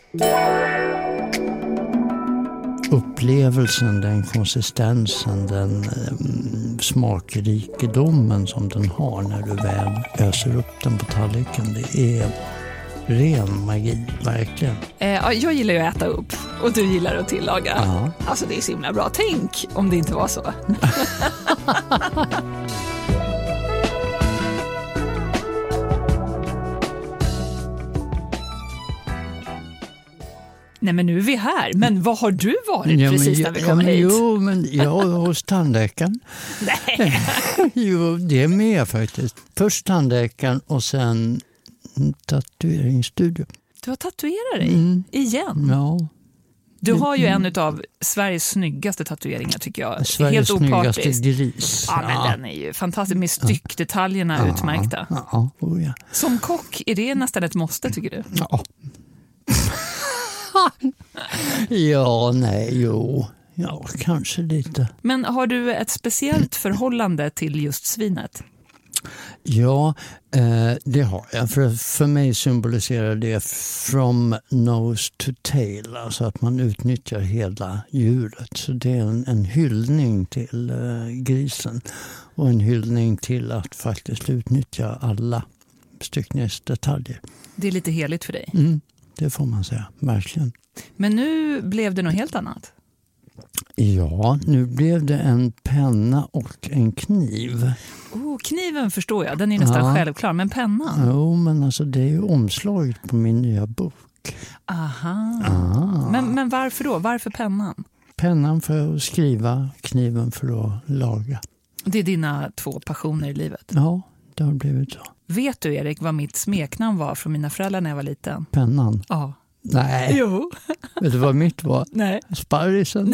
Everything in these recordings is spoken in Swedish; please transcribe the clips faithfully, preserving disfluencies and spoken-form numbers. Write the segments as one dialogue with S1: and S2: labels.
S1: Upplevelsen, den konsistensen, den eh, smakrikedomen som den har när du väl öser upp den på tallriken, det är ren magi, verkligen.
S2: Eh, jag gillar ju att äta upp och du gillar att tillaga.
S1: Ja.
S2: Alltså det är så himla bra. Tänk om det inte var så. Nej, men nu är vi här. Men vad har du varit
S1: Ja,
S2: precis
S1: men,
S2: när vi
S1: ja,
S2: kommer
S1: men,
S2: hit?
S1: Jo, men jag är hos tandläkaren.
S2: Nej.
S1: Jo, det är med faktiskt. Först tandläkaren och sen tatueringsstudio.
S2: Du har tatuerat dig
S1: Mm.
S2: igen.
S1: Ja.
S2: Du har ju en av Sveriges snyggaste tatueringar tycker jag.
S1: Sveriges
S2: Helt
S1: snyggaste
S2: opartiskt.
S1: gris.
S2: Ja, men den är ju fantastisk med styckdetaljerna
S1: Ja.
S2: utmärkta.
S1: Ja, oh ja.
S2: Som kock, är det nästan ett måste tycker du?
S1: Ja. Ja, nej, jo. Ja, kanske lite.
S2: Men har du ett speciellt förhållande till just svinet?
S1: Ja, eh, det har jag. För, för mig symboliserar det from nose to tail. Alltså att man utnyttjar hela djuret. Så det är en, en hyllning till eh, grisen. Och en hyllning till att faktiskt utnyttja alla styckningsdetaljer.
S2: Det är lite heligt för dig.
S1: Mm, det får man säga, verkligen.
S2: Men nu blev det något helt annat.
S1: Ja, nu blev det en penna och en kniv.
S2: Oh, kniven förstår jag, den är nästan
S1: Ja.
S2: självklar. Men pennan?
S1: Jo, men alltså det är ju omslaget på min nya bok.
S2: Aha.
S1: Ah.
S2: Men, men varför då? Varför pennan?
S1: Pennan för att skriva, kniven för att laga.
S2: Det är dina två passioner i livet.
S1: Ja, det har blivit så.
S2: Vet du, Erik, vad mitt smeknamn var från mina föräldrar när jag var liten?
S1: Pennan?
S2: Ja.
S1: Nej.
S2: Jo.
S1: Vet du vad mitt var?
S2: Nej.
S1: Sparrisen.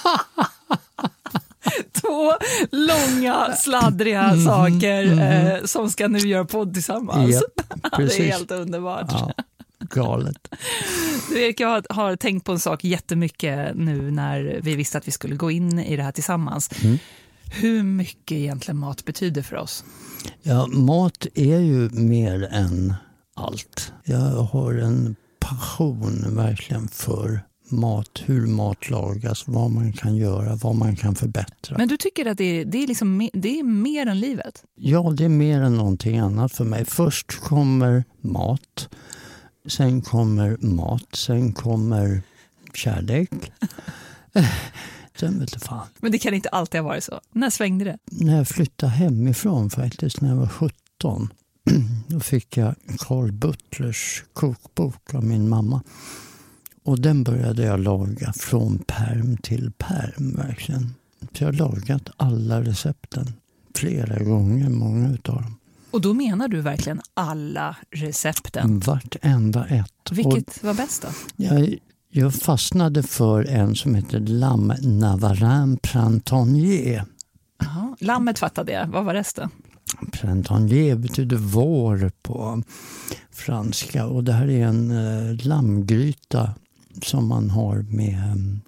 S2: Två långa, sladdriga
S1: Mm,
S2: saker
S1: mm.
S2: eh, som ska nu göra podd tillsammans.
S1: Ja,
S2: det
S1: precis.
S2: är helt underbart.
S1: Ja, galet.
S2: Du, Erik, jag har, har tänkt på en sak jättemycket nu när vi visste att vi skulle gå in i det här tillsammans.
S1: Mm.
S2: Hur mycket egentligen mat betyder för oss?
S1: Ja, mat är ju mer än allt. Jag har en passion verkligen för mat, hur mat lagas, vad man kan göra, vad man kan förbättra.
S2: Men du tycker att det är, det är, liksom, me- det är mer än livet?
S1: Ja, det är mer än någonting annat för mig. Först kommer mat, sen kommer mat, sen kommer kärlek. Sen vet du fan.
S2: Men det kan inte alltid ha varit så. När svängde det?
S1: När jag flyttade hemifrån faktiskt, när jag var sjutton, då fick jag Carl Butlers kokbok av min mamma. Och den började jag laga från perm till perm verkligen. Så jag har lagat alla recepten flera gånger, många utav dem.
S2: Och då menar du verkligen alla recepten?
S1: Vartenda ett.
S2: Vilket
S1: Och
S2: var bäst då?
S1: jag, jag fastnade för en som heter Lam Navarin Printanier.
S2: Aha. Lammet fattade jag. Vad var resten?
S1: Printanier betyder vår på franska. Och det här är en eh, lammgryta som man har med,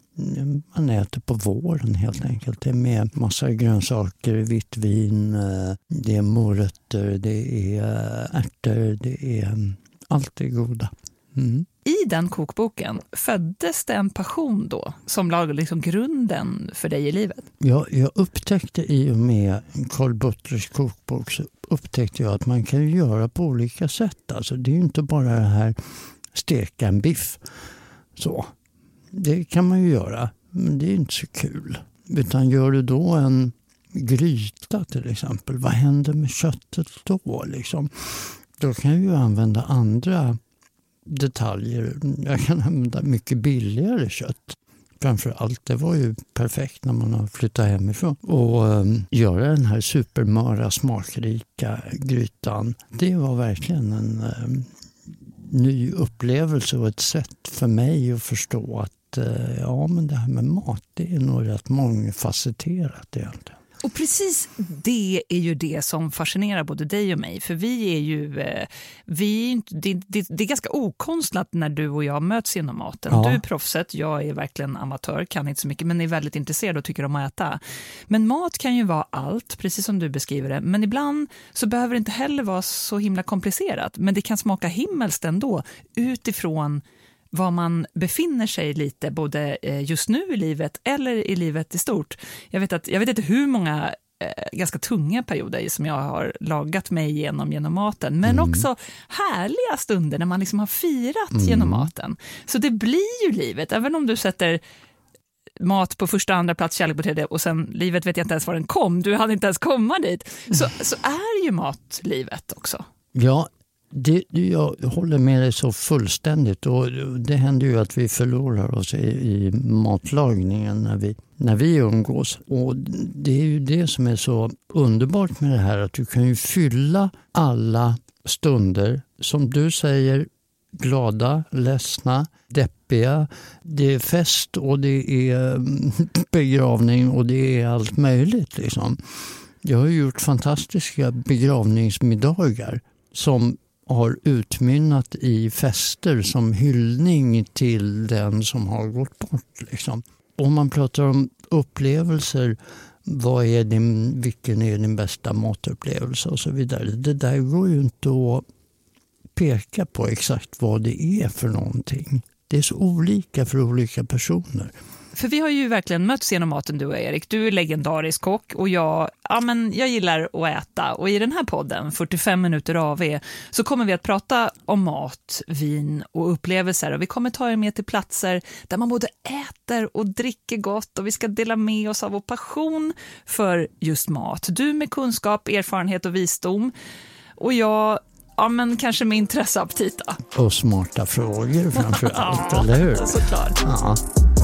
S1: man äter på våren helt enkelt. Det är med massa grönsaker, vitt vin, det är morötter, det är ärtor, det är allt det goda. Mm.
S2: I den kokboken föddes det en passion då som lagade liksom grunden för dig i livet?
S1: Ja, jag upptäckte i och med Carl Butlers kokbok så upptäckte jag att man kan göra på olika sätt. Alltså det är ju inte bara det här steka en biff. Så, det kan man ju göra, men det är inte så kul. Utan gör du då en gryta till exempel, vad händer med köttet då liksom? Då kan jag ju använda andra detaljer. Jag kan använda mycket billigare kött. Framförallt, det var ju perfekt när man har flyttat hemifrån. Och um, göra den här supermöra, smakrika grytan, det var verkligen en um, ny upplevelse och ett sätt för mig att förstå att uh, ja, men det här med mat, det är nog rätt mångfacetterat egentligen.
S2: Och precis det är ju det som fascinerar både dig och mig. För vi är ju, eh, vi är inte, det, det, det är ganska okonstlat när du och jag möts inom maten.
S1: Ja.
S2: Du är proffset, jag är verkligen amatör, kan inte så mycket, men är väldigt intresserad och tycker om att äta. Men mat kan ju vara allt, precis som du beskriver det. Men ibland så behöver det inte heller vara så himla komplicerat. Men det kan smaka himmelskt ändå utifrån var man befinner sig lite både just nu i livet eller i livet i stort. Jag vet, att, jag vet inte hur många eh, ganska tunga perioder som jag har lagat mig igenom genom maten, men mm. också härliga stunder när man liksom har firat mm. genom maten. Så det blir ju livet, även om du sätter mat på första, andra plats, kärlek på tredje och sen livet vet jag inte ens var den kom, du hade inte ens komma dit, så, så är ju mat livet också.
S1: Ja, det, jag håller med dig så fullständigt, och det händer ju att vi förlorar oss i, i matlagningen när vi, när vi umgås, och det är ju det som är så underbart med det här, att du kan ju fylla alla stunder som du säger, glada, ledsna, deppiga. Det är fest och det är begravning och det är allt möjligt liksom. Jag har gjort fantastiska begravningsmiddagar som har utmynnat i fester som hyllning till den som har gått bort liksom. Om man pratar om upplevelser, vad är din, vilken är din bästa matupplevelse och så vidare. Det där går ju inte att peka på exakt vad det är för någonting. Det är så olika för olika personer.
S2: För vi har ju verkligen mötts genom maten, du och Erik. Du är legendarisk kock och jag, ja, men jag gillar att äta. Och i den här podden, fyrtiofem minuter av er, så kommer vi att prata om mat, vin och upplevelser. Och vi kommer ta er med till platser där man både äter och dricker gott. Och vi ska dela med oss av vår passion för just mat. Du med kunskap, erfarenhet och visdom. Och jag... Ja, men kanske med intresse och aptit då.
S1: Och smarta frågor framför allt, ja, eller hur?
S2: Såklart.
S1: Ja.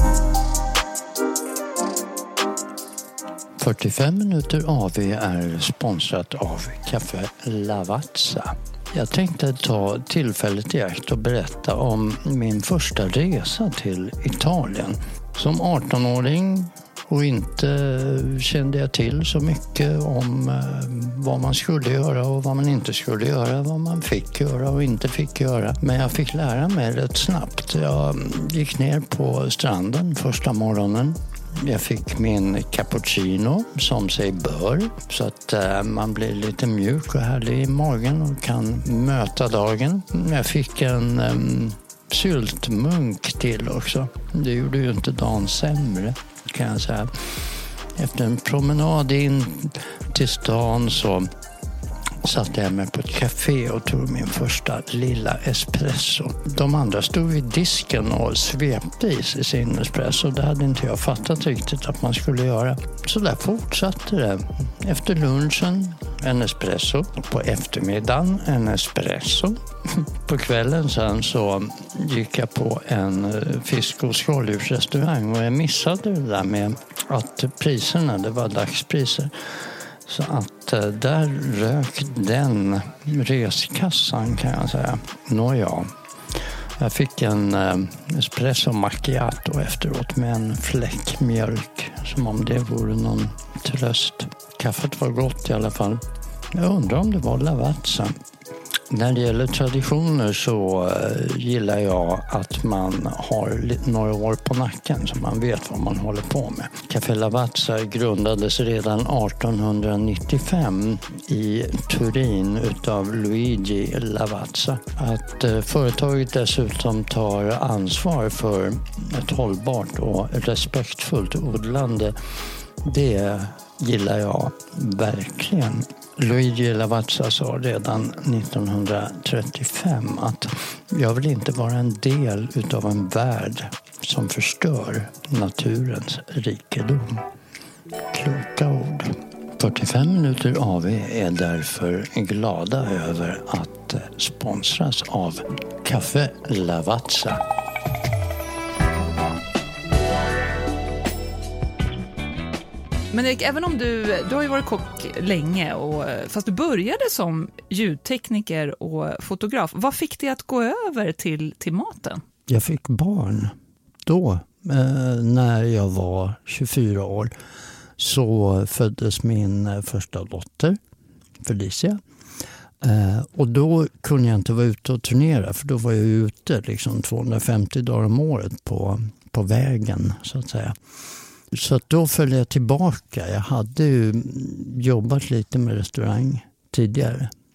S1: fyrtiofem minuter A V är sponsrat av Café Lavazza. Jag tänkte ta tillfället i akt och berätta om min första resa till Italien. Som arton-åring och inte kände jag till så mycket om vad man skulle göra och vad man inte skulle göra, vad man fick göra och inte fick göra. Men jag fick lära mig rätt snabbt. Jag gick ner på stranden första morgonen. Jag fick min cappuccino som sig bör, så att man blir lite mjuk och härlig i magen och kan möta dagen. Jag fick en um, syltmunk till också. Det gjorde ju inte dagen sämre, kan jag säga. Efter en promenad in till stan så satte jag mig på ett café och tog min första lilla espresso. De andra stod vid disken och svepte i sig sin espresso. Det hade inte jag fattat riktigt att man skulle göra. Så där fortsatte det. Efter lunchen en espresso. På eftermiddagen en espresso. På kvällen sen så gick jag på en fisk- och skaldjursrestaurang och jag missade det där med att priserna, det var dagspriser. Så att där rök den reskassan, kan jag säga. Nåja, jag fick en espresso macchiato efteråt med en fläck mjölk. Som om det vore någon tröst. Kaffet var gott i alla fall. Jag undrar om det var Lavazza. När det gäller traditioner så gillar jag att man har några år på nacken så man vet vad man håller på med. Café Lavazza grundades redan arton nittiofem i Turin utav Luigi Lavazza. Att företaget dessutom tar ansvar för ett hållbart och respektfullt odlande, det gillar jag verkligen. Luigi Lavazza sa redan nittonhundratrettiofem att jag vill inte vara en del utav en värld som förstör naturens rikedom. Kloka ord. fyrtiofem minuter A V är därför glada över att sponsras av Café Lavazza.
S2: Men Erik, även om du, du har ju varit kock länge, och, fast du började som ljudtekniker och fotograf. Vad fick dig att gå över till, till maten?
S1: Jag fick barn. Då, eh, när jag var tjugofyra år, så föddes min första dotter, Felicia. Eh, och då kunde jag inte vara ute och turnera, för då var jag ute liksom tvåhundrafemtio dagar om året på, på vägen, så att säga. Så att då följde jag tillbaka. Jag hade ju jobbat lite med restaurang tidigare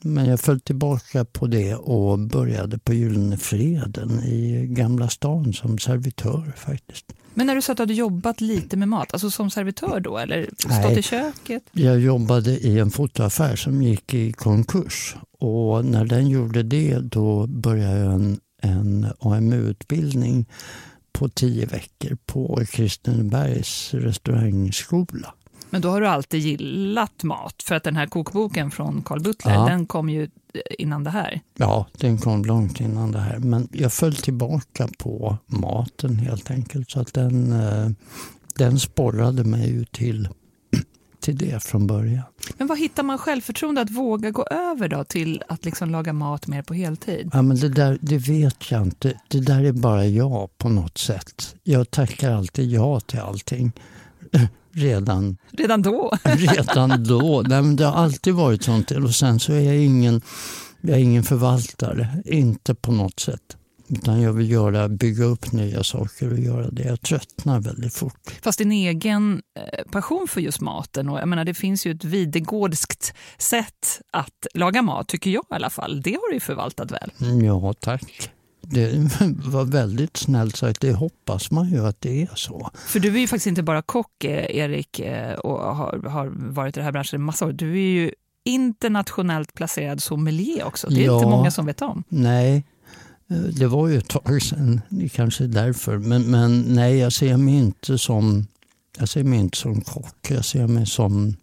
S1: Men jag föll tillbaka på det och började på Gyllene Freden i Gamla stan som servitör faktiskt.
S2: Men när du sa att du hade jobbat lite med mat, alltså som servitör då, eller stått
S1: Nej,
S2: i köket?
S1: Jag jobbade i en fotoaffär som gick i konkurs. Och när den gjorde det, då började jag en, en A M U-utbildning på tio veckor på Kristinebergs restaurangskola.
S2: Men då har du alltid gillat mat, för att den här kokboken från Carl Butler,
S1: Ja.
S2: den kom ju innan det här.
S1: Ja, den kom långt innan det här. Men jag föll tillbaka på maten helt enkelt. Så att den, eh, den sporrade mig ju till, till det från början.
S2: Men vad hittar man självförtroende att våga gå över då till att liksom laga mat mer på heltid?
S1: Ja, men det där, det vet jag inte. Det där är bara jag på något sätt. Jag tackar alltid ja till allting. Redan,
S2: Redan då?
S1: redan då. Nej, men det har alltid varit sånt. Och sen så är jag ingen, jag är ingen förvaltare. Inte på något sätt. Utan jag vill göra, bygga upp nya saker och göra det. Jag tröttnar väldigt fort.
S2: Fast din egen passion för just maten, och jag menar, det finns ju ett videgårdskt sätt att laga mat, tycker jag i alla fall. Det har du ju förvaltat väl.
S1: Ja, tack. Det var väldigt snällt sagt. Det hoppas man ju att det är så.
S2: För du är ju faktiskt inte bara kock, Erik, och har, har varit i det här branschen en massa år. Du är ju internationellt placerad sommelier också. Det är
S1: Ja,
S2: inte många som vet om.
S1: Nej, det var ju ett tag sedan. Det är kanske är därför. Men, men nej, jag ser mig inte som jag ser mig inte som kock. Jag ser mig som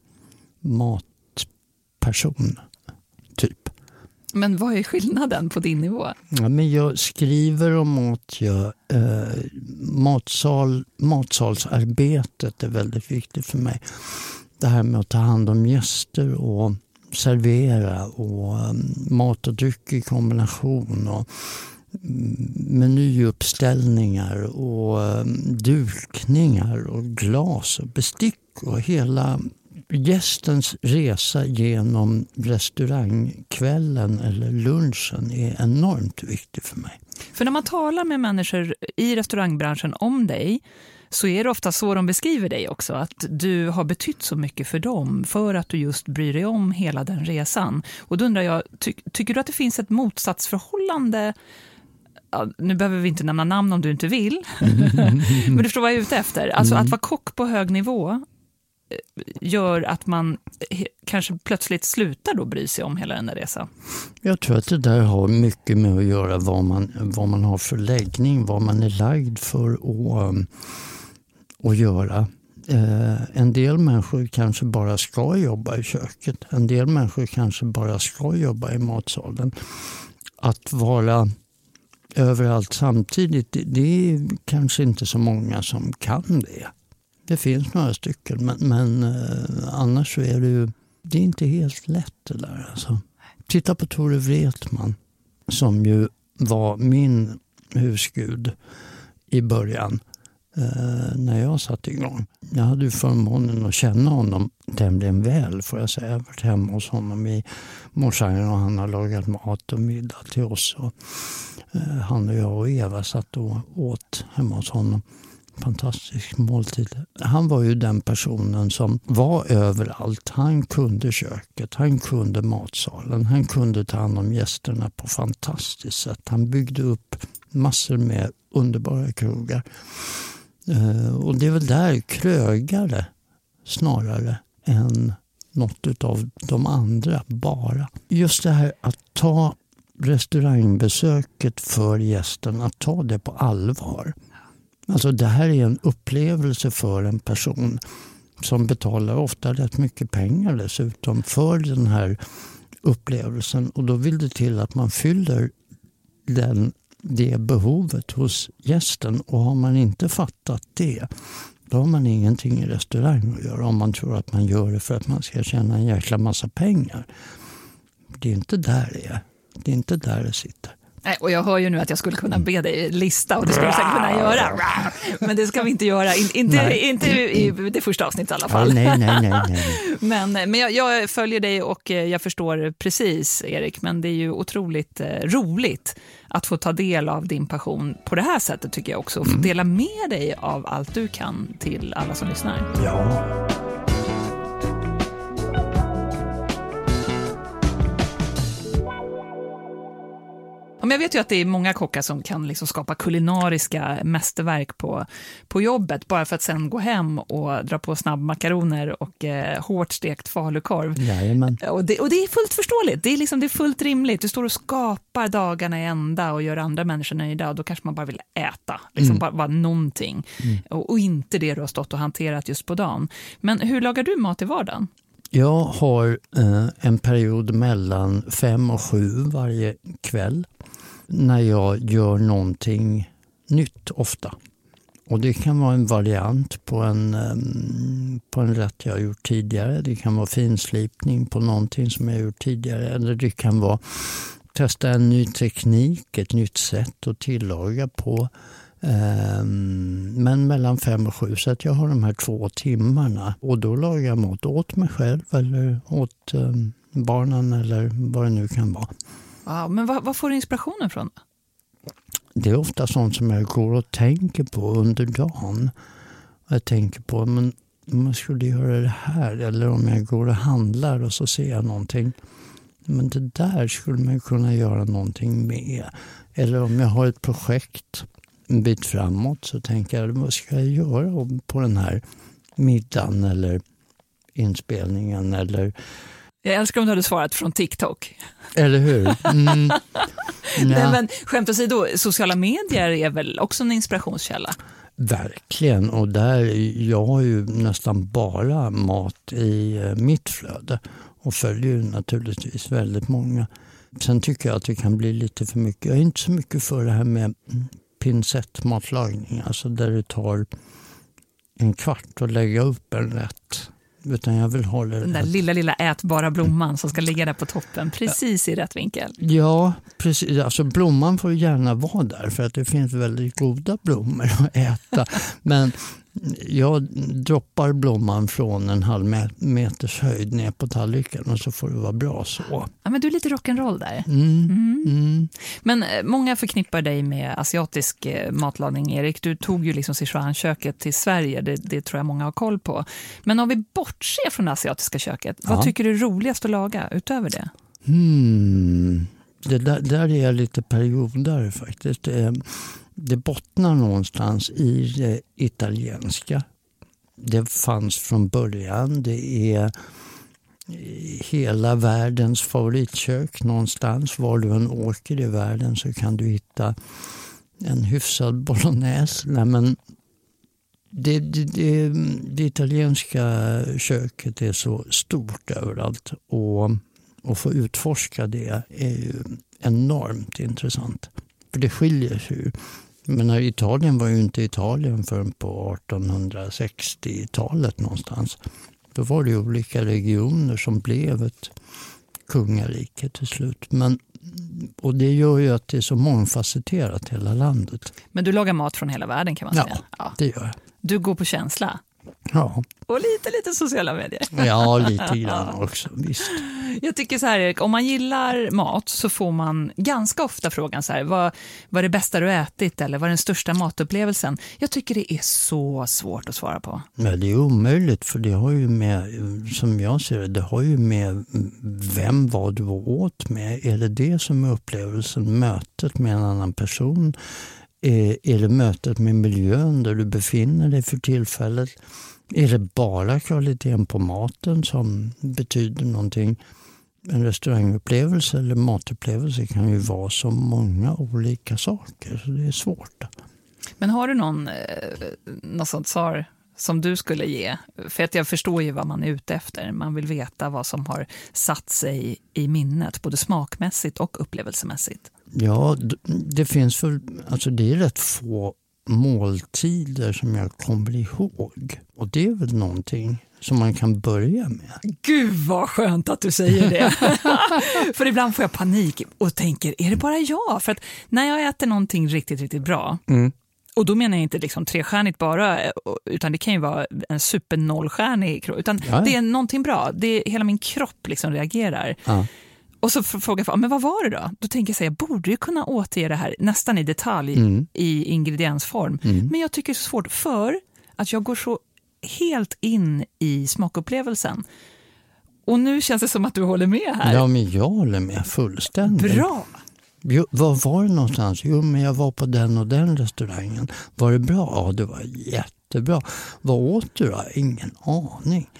S1: matperson, typ.
S2: Men vad är skillnaden på din nivå?
S1: Ja, men jag skriver om mat. Jag, eh, matsal, matsalsarbetet är väldigt viktigt för mig. Det här med att ta hand om gäster och servera och um, mat och dryck i kombination och um, menyuppställningar och um, dukningar och glas och bestick och hela gästens resa genom restaurangkvällen eller lunchen är enormt viktig för mig.
S2: För när man talar med människor i restaurangbranschen om dig, så är det ofta så de beskriver dig också, att du har betytt så mycket för dem för att du just bryr dig om hela den resan. Och då undrar jag, ty- tycker du att det finns ett motsatsförhållande? Ja, nu behöver vi inte nämna namn om du inte vill, men du förstår vad jag är ute efter. Alltså att vara kock på hög nivå gör att man kanske plötsligt slutar då bry sig om hela den där resan.
S1: Jag tror att det där har mycket med att göra vad man, vad man har för läggning, vad man är lagd för att, att göra. Eh, en del människor kanske bara ska jobba i köket. En del människor kanske bara ska jobba i matsalen. Att vara överallt samtidigt, det, det är kanske inte så många som kan det. Det finns några stycken, men, men eh, annars så är det ju det är inte helt lätt det där. Alltså. Titta på Tore Wretman som ju var min husgud i början eh, när jag satt igång. Jag hade ju förmånen att känna honom tämligen väl, får jag säga. Jag har varit hemma hos honom i morsan och han har lagat mat och middag till oss. Och, eh, han och jag och Eva satt och åt hemma hos honom. Fantastisk måltid. Han var ju den personen som var överallt. Han kunde köket, han kunde matsalen, han kunde ta hand om gästerna på fantastiskt sätt. Han byggde upp massor med underbara krogar. Uh, och det är väl där krögare snarare än något av de andra bara. Just det här att ta restaurangbesöket för gästen, att ta det på allvar. Alltså det här är en upplevelse för en person som betalar ofta rätt mycket pengar dessutom för den här upplevelsen. Och då vill det till att man fyller den, det behovet hos gästen. Och har man inte fattat det, då har man ingenting i restaurang att göra om man tror att man gör det för att man ska tjäna en jäkla massa pengar. Det är inte där det är. Det är inte där det sitter.
S2: Nej, och jag hör ju nu att jag skulle kunna be dig lista, och det skulle jag säkert kunna göra. Men det ska vi inte göra. In, inte, inte i det första avsnittet i alla fall.
S1: Nej, nej, nej, nej.
S2: Men, men jag, jag följer dig och jag förstår precis, Erik. Men det är ju otroligt eh, roligt att få ta del av din passion på det här sättet, tycker jag också. Få dela med dig av allt du kan till alla som lyssnar.
S1: Ja.
S2: Men jag vet ju att det är många kockar som kan liksom skapa kulinariska mästerverk på, på jobbet bara för att sen gå hem och dra på snabbmakaroner och eh, hårt stekt falukorv.
S1: Jajamän.
S2: Och det, och det är fullt förståeligt, det är, liksom, det är fullt rimligt. Du står och skapar dagarna i ända och gör andra människor nöjda och då kanske man bara vill äta, liksom mm. bara, bara någonting. Mm. Och, och inte det du har stått och hanterat just på dagen. Men hur lagar du mat i vardagen?
S1: Jag har eh, en period mellan fem och sju varje kväll när jag gör någonting nytt ofta. Och det kan vara en variant på en, um, på en rätt jag har gjort tidigare. Det kan vara finslipning på någonting som jag har gjort tidigare. Eller det kan vara testa en ny teknik, ett nytt sätt att tillaga på. Um, men mellan fem och sju, så att jag har de här två timmarna. Och då lagar jag mat åt mig själv eller åt um, barnen eller vad det nu kan vara.
S2: Ja, men vad, vad får du inspirationen från?
S1: Det är ofta sånt som jag går och tänker på under dagen. Jag tänker på, men om jag skulle göra det här, eller om jag går och handlar och så ser jag någonting. Men det där skulle man kunna göra någonting med. Eller om jag har ett projekt en bit framåt så tänker jag, vad ska jag göra på den här middagen eller inspelningen eller...
S2: Jag älskar om du hade svarat från TikTok.
S1: Eller hur? Mm.
S2: Nej, men skämt åsido, sociala medier är väl också en inspirationskälla?
S1: Verkligen, och där, jag har ju nästan bara mat i mitt flöde och följer ju naturligtvis väldigt många. Sen tycker jag att det kan bli lite för mycket. Jag är inte så mycket för det här med pincettmatlagning, alltså där det tar en kvart att lägga upp en rätt. Utan jag vill ha det
S2: den där
S1: rätt.
S2: lilla, lilla ätbara blomman som ska ligga där på toppen, precis i rätt vinkel.
S1: Ja, precis. Alltså blomman får gärna vara där för att det finns väldigt goda blommor att äta. Men jag droppar blomman från en halv meters höjd ner på tallriken och så får det vara bra så.
S2: Ja, men du är lite rock'n'roll där.
S1: Mm,
S2: mm.
S1: Mm.
S2: Men många förknippar dig med asiatisk matlagning, Erik. Du tog ju liksom Sichuan-köket till Sverige, det, det tror jag många har koll på. Men om vi bortser från det asiatiska köket, ja. Vad tycker du är roligast att laga utöver det?
S1: Hmm. Det där, där är jag lite perioder faktiskt. Det, det bottnar någonstans i det italienska. Det fanns från början. Det är hela världens favoritkök någonstans. Var du än åker i världen så kan du hitta en hyfsad bolognese. Nej, men det, det, det, det italienska köket är så stort överallt och att få utforska det är ju enormt intressant. För det skiljer sig ju. Men Italien var ju inte Italien förrän på artonhundrasextiotalet någonstans. Då var det ju olika regioner som blev ett kungarike till slut. Men, och det gör ju att det är så mångfacetterat hela landet.
S2: Men du lagar mat från hela världen kan man säga.
S1: Ja, ja. Det gör jag.
S2: Du går på känsla.
S1: Ja.
S2: Och lite, lite sociala medier.
S1: Ja, lite grann också, visst.
S2: Jag tycker så här, Erik, om man gillar mat så får man ganska ofta frågan så här, vad, vad är det bästa du ätit eller vad är den största matupplevelsen? Jag tycker det är så svårt att svara på.
S1: Men det är omöjligt, för det har ju med, som jag ser det, det har ju med vem var du åt med. Är det det som är upplevelsen, mötet med en annan person? Är det mötet med miljön där du befinner dig för tillfället? Är det bara kvaliteten på maten som betyder någonting? En restaurangupplevelse eller matupplevelse kan ju vara så många olika saker, så det är svårt.
S2: Men har du någon, eh, något sånt svar som du skulle ge? För att jag förstår ju vad man är ute efter. Man vill veta vad som har satt sig i minnet, både smakmässigt och upplevelsemässigt. Ja,
S1: det finns väl, alltså det är rätt få måltider som jag kommer ihåg. Och det är väl någonting som man kan börja med.
S2: Gud vad skönt att du säger det. För ibland får jag panik och tänker, är det bara jag? För att när jag äter någonting riktigt, riktigt bra, mm. och då menar jag inte liksom trestjärnigt bara, utan det kan ju vara en super nollstjärnig, utan ja. Det är någonting bra. Det är, hela min kropp liksom reagerar. Ja. Och så frågar jag, men vad var det då? Då tänker jag säga, jag borde ju kunna återge det här nästan i detalj mm. i ingrediensform. Mm. Men jag tycker det är så svårt för att jag går så helt in i smakupplevelsen. Och nu känns det som att du håller med här.
S1: Ja, men jag håller med fullständigt.
S2: Bra!
S1: Jo, var var det någonstans? Jo, men jag var på den och den restaurangen. Var det bra? Ja, det var jättebra. Vad åt du då? Ingen aning.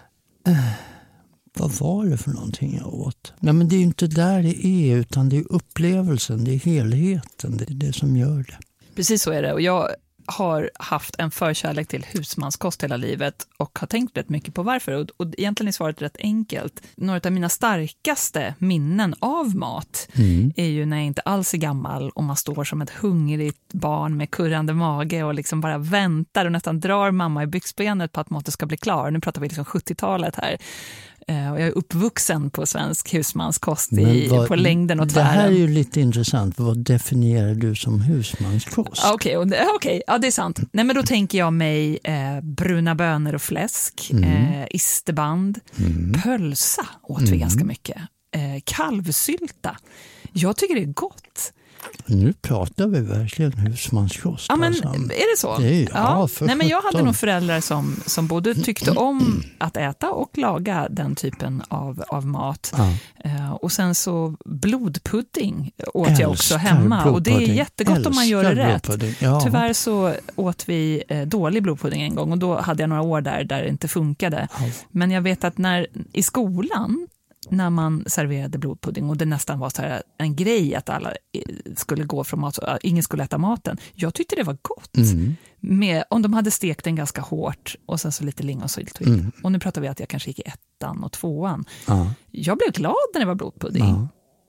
S1: Eh, vad var det för någonting jag åt? Nej, men det är ju inte där det är, utan det är upplevelsen, det är helheten, det är det som gör det.
S2: Precis så är det, och jag har haft en förkärlek till husmanskost hela livet och har tänkt rätt mycket på varför. Och, och egentligen är svaret rätt enkelt. Några av mina starkaste minnen av mat mm. är ju när jag inte alls är gammal och man står som ett hungrigt barn med kurrande mage och liksom bara väntar och nästan drar mamma i byxbenet på att maten ska bli klar. Nu pratar vi liksom sjuttiotalet här. Och jag är uppvuxen på svensk husmanskost i, vad, på längden och tvären.
S1: Det här är ju lite intressant. Vad definierar du som husmanskost?
S2: Okej, okay, okay, ja, det är sant. Nej, men då tänker jag mig eh, bruna bönor och fläsk, mm. eh, isterband, mm. pölsa åt vi mm. ganska mycket, eh, kalvsylta. Jag tycker det är gott.
S1: Nu pratar vi verkligen husmanskost.
S2: Ja, men
S1: alltså.
S2: Är det så?
S1: Det är, ja,
S2: ja. Nej, men jag hade nog föräldrar som, som både tyckte om att äta och laga den typen av, av mat. Ja. Uh, och sen så blodpudding åt Älskar jag också hemma. Och det är jättegott Älskar om man gör det rätt. Ja. Tyvärr så åt vi eh, dålig blodpudding en gång och då hade jag några år där, där det inte funkade. Ja. Men jag vet att när i skolan när man serverade blodpudding och det nästan var så här en grej att alla skulle gå från mat, ingen skulle äta maten. Jag tyckte det var gott. Mm. Med, om de hade stekt den ganska hårt och sen så lite lingonsylt. Mm. Och nu pratar vi att jag kanske gick i ettan och tvåan. Ja. Jag blev glad när det var blodpudding.
S1: Ja.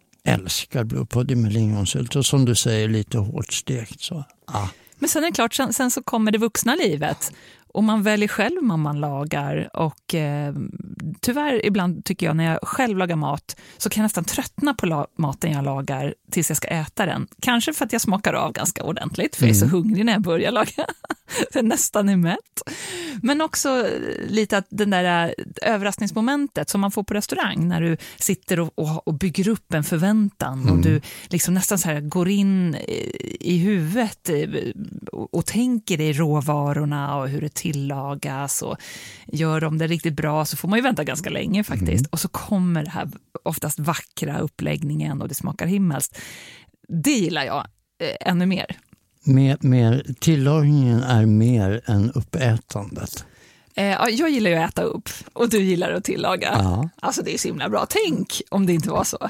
S1: Älskar blodpudding med lingonsylt och som du säger lite hårt stekt. Så. Ja.
S2: Men sen är det klart, sen, sen så kommer det vuxna livet. Och man väljer själv vad man lagar och eh, tyvärr ibland tycker jag när jag själv lagar mat så kan jag nästan tröttna på la- maten jag lagar tills jag ska äta den. Kanske för att jag smakar av ganska ordentligt för mm. jag är så hungrig när jag börjar laga. Jag nästan är mätt. Men också lite att den där överraskningsmomentet som man får på restaurang när du sitter och, och, och bygger upp en förväntan mm. och du liksom nästan så här går in i huvudet och, och tänker dig råvarorna och hur det tillagas och gör de det riktigt bra så får man ju vänta ganska länge faktiskt. Mm. Och så kommer det här oftast vackra uppläggningen och det smakar himmelskt. Det gillar jag eh, ännu mer.
S1: Mer, mer, tillagningen är mer än uppätandet.
S2: Eh, jag gillar ju att äta upp och du gillar att tillaga.
S1: Ja.
S2: Alltså det är så himla bra. Tänk om det inte var så.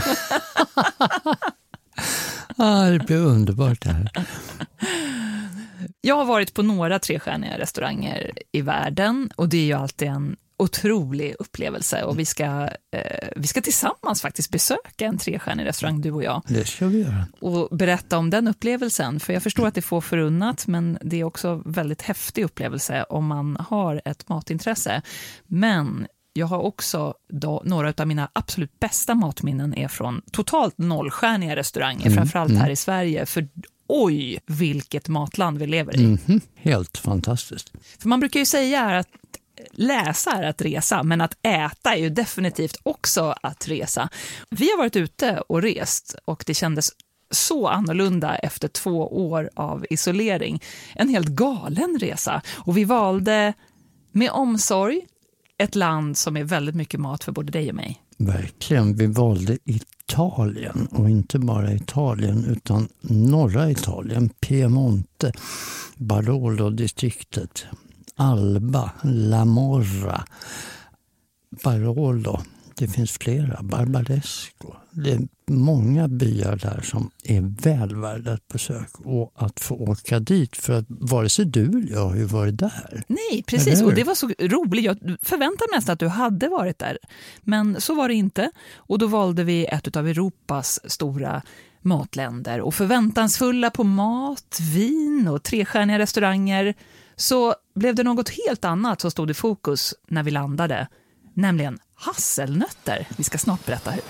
S1: ah, det blir underbart det här.
S2: Jag har varit på några trestjärniga restauranger i världen och det är ju alltid en otrolig upplevelse och vi ska, eh, vi ska tillsammans faktiskt besöka en trestjärnig restaurang, du och jag.
S1: Det ska vi göra.
S2: Och berätta om den upplevelsen, för jag förstår att det får förunnat men det är också väldigt häftig upplevelse om man har ett matintresse. Men jag har också då, några av mina absolut bästa matminnen är från totalt nollstjärniga restauranger, mm, framförallt mm. här i Sverige, för oj, vilket matland vi lever i.
S1: Mm-hmm. Helt fantastiskt.
S2: För man brukar ju säga att läsa är att resa, men att äta är ju definitivt också att resa. Vi har varit ute och rest och det kändes så annorlunda efter två år av isolering. En helt galen resa. Och vi valde med omsorg ett land som är väldigt mycket mat för både dig och mig.
S1: Verkligen, vi valde Italien och inte bara Italien utan norra Italien, Piemonte, Barolo-distriktet, Alba, La Morra, Barolo, det finns flera, Barbaresco. Det är många byar där som är väl värda ett besök och att få åka dit för att vare sig du eller jag har ju varit där.
S2: Nej, precis. Och det var så roligt. Jag förväntade mig nästan att du hade varit där. Men så var det inte. Och då valde vi ett av Europas stora matländer och förväntansfulla på mat, vin och trestjärniga restauranger så blev det något helt annat som stod i fokus när vi landade, nämligen hasselnötter. Vi ska snart berätta hur.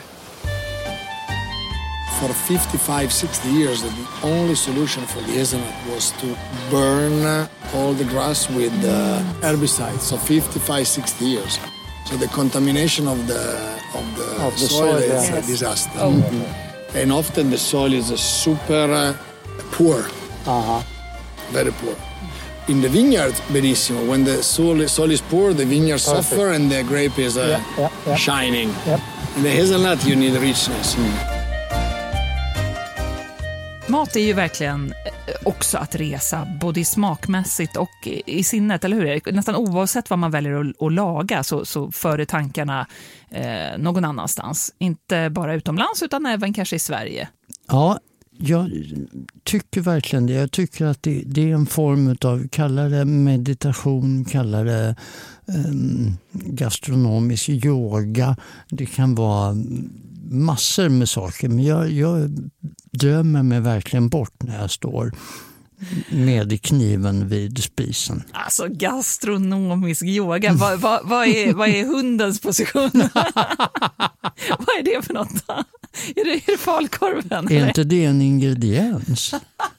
S3: For fifty-five, sixty years, the only solution for the hazelnut was to burn all the grass with uh, herbicides. So fifty-five, sixty years. So the contamination of the of the, of the soil, soil is yes. a disaster. Oh. Mm-hmm. And often the soil is a super uh, poor, uh-huh. very poor. In the vineyard, benissimo. When the soil, soil is poor, the vineyard suffer and the grape is uh, yeah, yeah, yeah. shining. Yep. In the hazelnut, you need richness. Mm.
S2: Mat är ju verkligen också att resa, både smakmässigt och i sinnet, eller hur? Nästan oavsett vad man väljer att, att laga så, så för tankarna eh, någon annanstans. Inte bara utomlands utan även kanske i Sverige.
S1: Ja, jag tycker verkligen det. Jag tycker att det, det är en form av, kalla det meditation, kalla det um, gastronomisk yoga. Det kan vara massor med saker, men jag, jag drömmer mig verkligen bort när jag står med kniven vid spisen.
S2: Alltså gastronomisk yoga, vad, vad, vad, är, vad är hundens position? Vad är det för något? Är det, är det falukorven?
S1: Är inte det en ingrediens?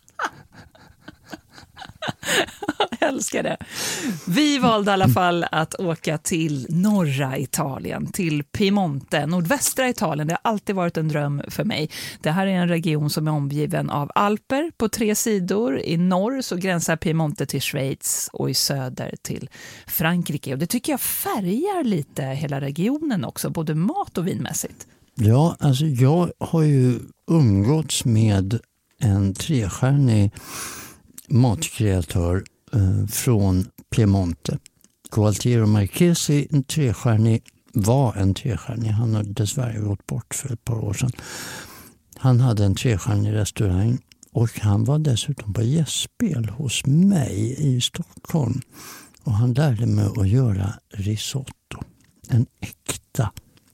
S2: Jag älskar det. Vi valde i alla fall att åka till norra Italien, till Piemonte, nordvästra Italien. Det har alltid varit en dröm för mig. Det här är en region som är omgiven av alper på tre sidor. I norr så gränsar Piemonte till Schweiz och i söder till Frankrike. Och det tycker jag färgar lite hela regionen också, både mat och vinmässigt.
S1: Ja, alltså jag har ju umgåtts med en trestjärnig matkreatör eh, från Piemonte. Gualtiero Marchesi, en trestjärnig, var en trestjärnig. Han har dessvärre gått bort för ett par år sedan. Han hade en trestjärnig restaurang och han var dessutom på gästspel hos mig i Stockholm. Och han lärde mig att göra risotto. En äkta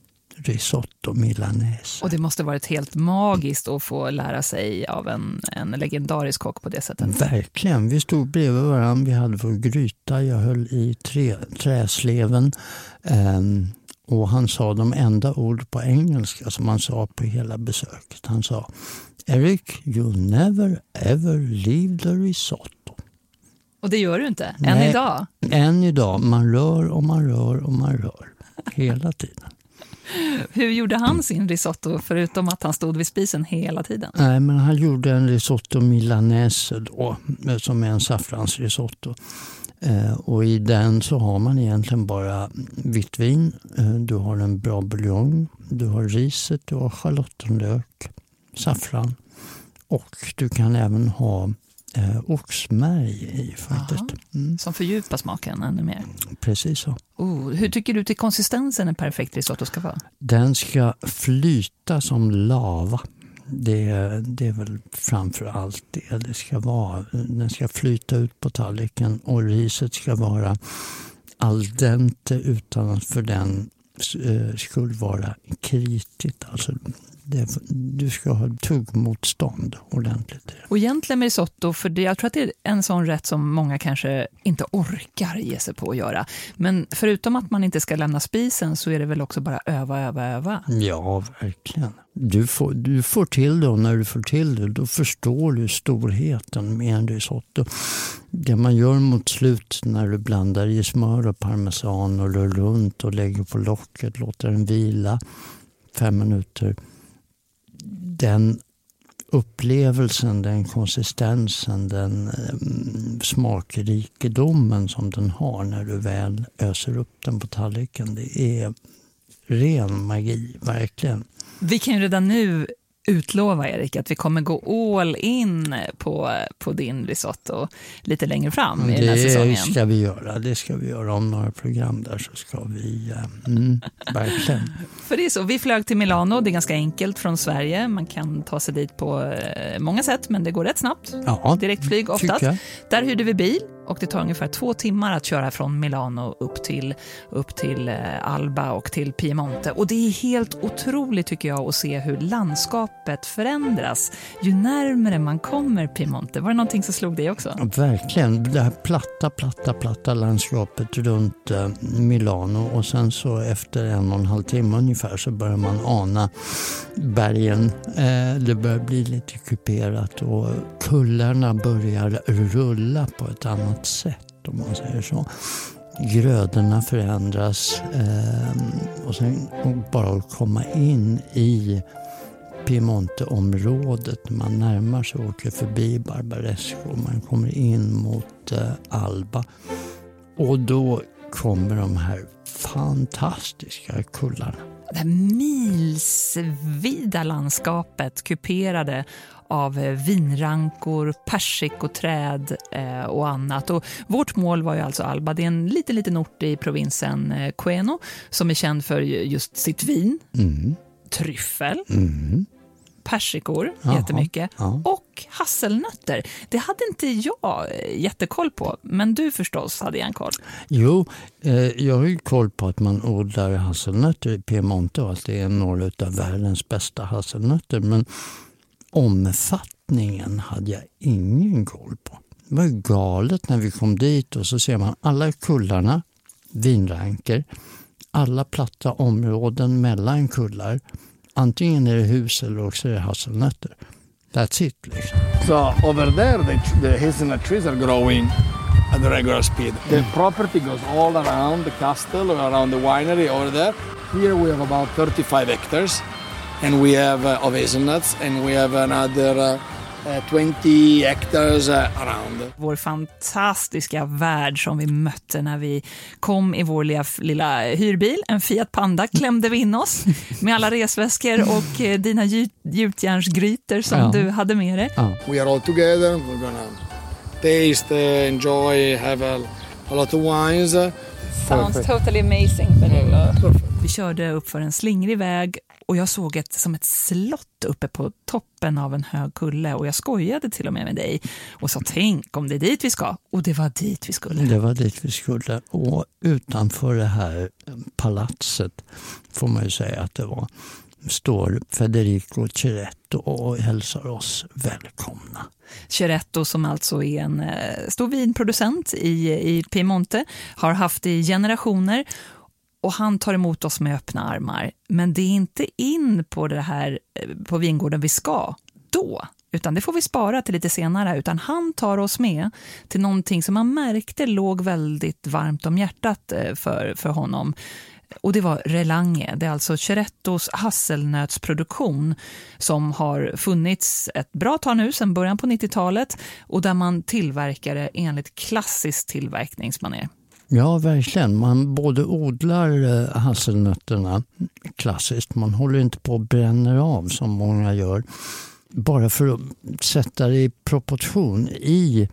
S1: risotto milanese.
S2: Och det måste varit helt magiskt att få lära sig av en, en legendarisk kock på det sättet.
S1: Verkligen. Vi stod bredvid varandra. Vi hade vår gryta. Jag höll i trä, träsleven. Um, och han sa de enda ord på engelska som han sa på hela besöket. Han sa: Eric, you never ever leave the risotto.
S2: Och det gör du inte? Än
S1: Nej,
S2: idag?
S1: Än idag. Man rör och man rör och man rör. Hela tiden.
S2: Hur gjorde han sin risotto förutom att han stod vid spisen hela tiden?
S1: Nej, men han gjorde en risotto milanese då, som är en saffransrisotto. Eh, och i den så har man egentligen bara vitt vin, eh, du har en bra buljong, du har riset, du har schalottenlök, saffran och du kan även ha eh, oxmärg i faktiskt.
S2: Mm. Som fördjupar smaken ännu mer.
S1: Precis så.
S2: Oh, hur tycker du till konsistensen en perfekt risotto ska vara?
S1: Den ska flyta som lava. Det, det är väl framför allt det det ska vara. Den ska flyta ut på tallriken och riset ska vara al dente utan att för den eh, skulle vara kritigt. Alltså det, du ska ha tuggmotstånd ordentligt.
S2: Och egentligen med risotto, för det, jag tror att det är en sån rätt som många kanske inte orkar ge sig på att göra. Men förutom att man inte ska lämna spisen så är det väl också bara öva, öva, öva.
S1: Ja, verkligen. Du får, du får till det och när du får till det då förstår du storheten med en risotto. Det man gör mot slut när du blandar i smör och parmesan och rör runt och lägger på locket, låter den vila fem minuter. Den upplevelsen, den konsistensen, den eh, smakrikedomen som den har när du väl öser upp den på tallriken, det är ren magi, verkligen.
S2: Vi kan ju redan nu utlova, Erik, att vi kommer gå all in på, på din risotto lite längre fram i
S1: det
S2: den här säsongen.
S1: Det ska vi göra. Det ska vi göra om några program där så ska vi, mm, verkligen.
S2: För det är så, vi flög till Milano, det är ganska enkelt från Sverige. Man kan ta sig dit på eh, många sätt, men det går rätt snabbt.
S1: Ja,
S2: direktflyg oftast. Där hyrde vi bil och det tar ungefär två timmar att köra från Milano upp till, upp till eh, Alba och till Piemonte. Och det är helt otroligt tycker jag att se hur landskapet förändras ju närmare man kommer Piemonte. Var det någonting som slog dig också?
S1: Ja, verkligen. Det här platta, platta, platta landskapet runt eh, Milano och sen så efter en och en halv timme ungefär så börjar man ana bergen. Eh, det börjar bli lite kuperat och kullarna börjar rulla på ett annat sätt om man säger så. Grödorna förändras eh, och sen bara att komma in i Piemonte-området, man närmar sig och åker förbi Barbaresco, man kommer in mot eh, Alba och då kommer de här fantastiska kullarna.
S2: Det här milsvida landskapet kuperade av vinrankor, persikoträd eh, och annat. Och vårt mål var ju alltså Alba. Det är en liten, liten ort i provinsen eh, Queno som är känd för just sitt vin,
S1: Mm.
S2: tryffel,
S1: Mm.
S2: persikor,
S1: Jaha,
S2: jättemycket,
S1: ja.
S2: och hasselnötter. Det hade inte jag jättekoll på, men du förstås hade en koll.
S1: Jo, eh, jag har ju koll på att man odlar hasselnötter i Piemonte och att det är några av världens bästa hasselnötter. Men omfattningen hade jag ingen koll på. Det var galet när vi kom dit och så ser man alla kullarna, vinranker, alla platta områden mellan kullar. Antingen är det hus eller också är det hasselnötter. That's it. Liksom.
S3: So over there, the, the hazelnut trees are growing at a regular speed. The property goes all around the castle or around the winery over there. Here we have about thirty-five hectares, and we have uh, of hazelnuts, and we have another uh, uh, twenty hectares uh, around.
S2: Vår fantastiska värld som vi mötte när vi kom i vår lilla, lilla hyrbil, en Fiat Panda, klämde vi in oss med alla resväskor och eh, dina gjut, gjutjärnsgrytor som
S1: Ja.
S2: du hade med dig.
S1: Ja.
S3: We are all together. We're gonna taste, uh, enjoy, have a, a lot of wines.
S2: Sounds totally amazing. Vi körde upp för en slingrig väg och jag såg ett som ett slott uppe på toppen av en hög kulle och jag skojade till och med med dig och sa tänk om det är dit vi ska, och det var dit vi skulle.
S1: Det var dit vi skulle, och utanför det här palatset får man ju säga att det var, står Federico Ceretto och hälsar oss välkomna.
S2: Ceretto, som alltså är en eh, stor vinproducent i, i Piemonte, har haft det i generationer. Och han tar emot oss med öppna armar. Men det är inte in på det här på vingården vi ska då. Utan det får vi spara till lite senare. Utan han tar oss med till någonting som man märkte låg väldigt varmt om hjärtat för, för honom. Och det var Relange. Det är alltså Cerettos hasselnötsproduktion som har funnits ett bra tag nu sedan början på nittiotalet. Och där man tillverkar det enligt klassisk tillverkningsmanér.
S1: Ja, verkligen. Man både odlar hasselnötterna klassiskt. Man håller inte på att bränna av som många gör. Bara för att sätta det i proportion. I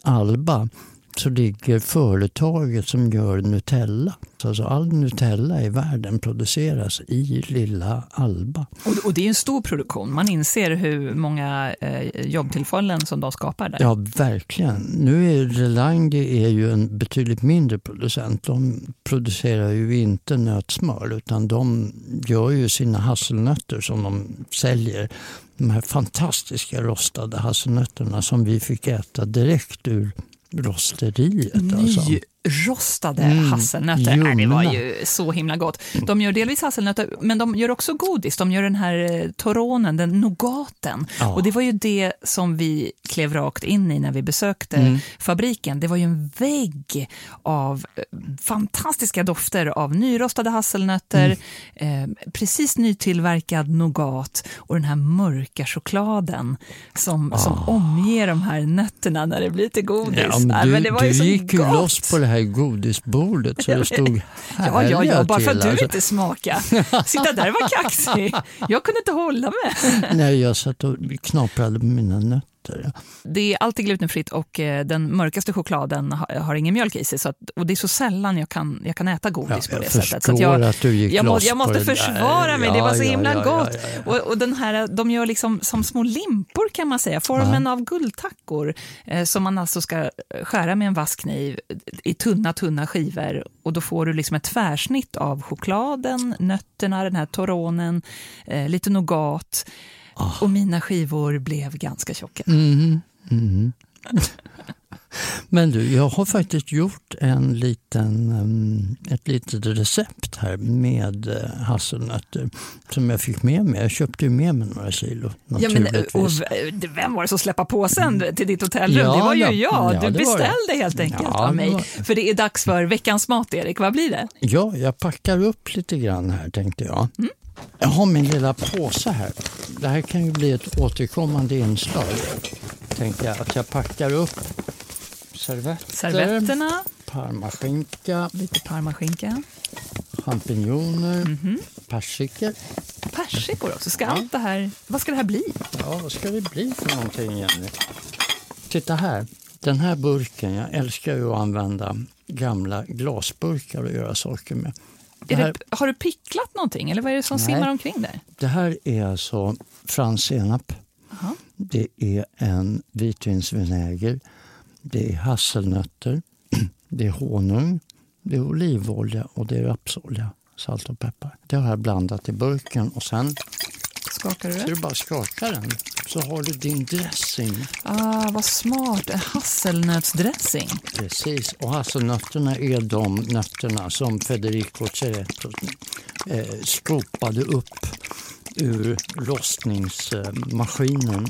S1: Alba så ligger företaget som gör Nutella. Alltså all Nutella i världen produceras i lilla Alba.
S2: Och, och det är en stor produktion. Man inser hur många eh, jobbtillfällen som de skapar där.
S1: Ja, verkligen. Nu är Relange är ju en betydligt mindre producent. De producerar ju inte nötsmör utan de gör ju sina hasselnötter som de säljer. De här fantastiska rostade hasselnötterna som vi fick äta direkt ur rosteriet. Alltså.
S2: Nyrostade
S1: Mm,
S2: hasselnötter.
S1: ljumna.
S2: Nej, det var ju så himla gott. De gör delvis hasselnötter, men de gör också godis. De gör den här eh, toronen, den nougaten.
S1: Ja.
S2: Och det var ju det som vi klev rakt in i när vi besökte
S1: Mm.
S2: fabriken. Det var ju en vägg av eh, fantastiska dofter av nyrostade hasselnötter,
S1: Mm.
S2: eh, precis nytillverkad nougat och den här mörka chokladen som, som omger de här nötterna när det blir till godis.
S1: Ja, men
S2: Nej,
S1: du
S2: men det var ju
S1: du
S2: så
S1: gick ju
S2: gott.
S1: loss på det här godisbordet så det stod
S2: Ja, ja, ja,
S1: härliga
S2: bara för att
S1: till,
S2: du
S1: alltså.
S2: inte smaka. Sitta där var kaxig. Jag kunde inte hålla mig.
S1: Nej, jag satt och knaprade med mina nötter.
S2: Det är alltid glutenfritt och eh, den mörkaste chokladen har, har ingen mjölk i sig. Så att, och det är så sällan jag kan, jag kan äta godis
S1: Ja,
S2: på det
S1: jag
S2: sättet. Så att
S1: förstår
S2: jag,
S1: att du gick
S2: jag, må,
S1: loss
S2: jag måste
S1: på det
S2: försvara
S1: där.
S2: mig, det var så
S1: Ja,
S2: himla
S1: ja, ja,
S2: gott.
S1: ja, ja, ja.
S2: Och, och den här, de gör liksom som små limpor kan man säga. Formen av guldtackor eh, som man alltså ska skära med en vass kniv i tunna, tunna skivor. Och då får du liksom ett tvärsnitt av chokladen, nötterna, den här toronen, eh, lite nougat.
S1: Oh.
S2: Och mina skivor blev ganska tjocka.
S1: Mm, mm. Men du, jag har faktiskt gjort en liten, um, ett litet recept här med uh, hasselnötter som jag fick med mig. Jag köpte ju med mig några kilo,
S2: Ja, men,
S1: naturligtvis.
S2: och, vem var det som släppte på sen till ditt hotellrum?
S1: Ja,
S2: det var ju
S1: ja,
S2: jag.
S1: ja,
S2: Du
S1: det var
S2: beställde
S1: det.
S2: helt enkelt
S1: Ja,
S2: av mig.
S1: det var-
S2: För det är dags för veckans mat, Erik. Vad blir det?
S1: Ja, jag packar upp lite grann här tänkte jag.
S2: Mm.
S1: Jag har min lilla påse här. Det här kan ju bli ett återkommande inslag. Tänkte jag att jag packar upp servetter,
S2: Servetterna,
S1: parmaskinka,
S2: lite parmaskinka,
S1: champinjoner,
S2: Mhm.
S1: persika.
S2: persikor också. Ska
S1: Ja.
S2: allt det här, vad ska det här bli?
S1: Ja, vad ska det bli för någonting, Jenny? Titta här. Den här burken, jag älskar ju att använda gamla glasburkar och göra saker med. Det
S2: Är
S1: här,
S2: det, har du picklat någonting eller vad är det som
S1: Nej.
S2: simmar omkring där?
S1: det här är alltså fransk senap.
S2: Aha.
S1: Det är en vitvinsvinäger. Det är hasselnötter. Det är honung. Det är olivolja och det är rapsolja. Salt och peppar. Det har jag blandat i burken och sen
S2: Skakar du
S1: ska
S2: det?
S1: du bara skaka den. Så har du din dressing.
S2: Ah, vad smart. En hasselnötsdressing.
S1: Precis, och hasselnötterna är de nötterna som Federico Ceretto eh, skopade upp ur rostningsmaskinen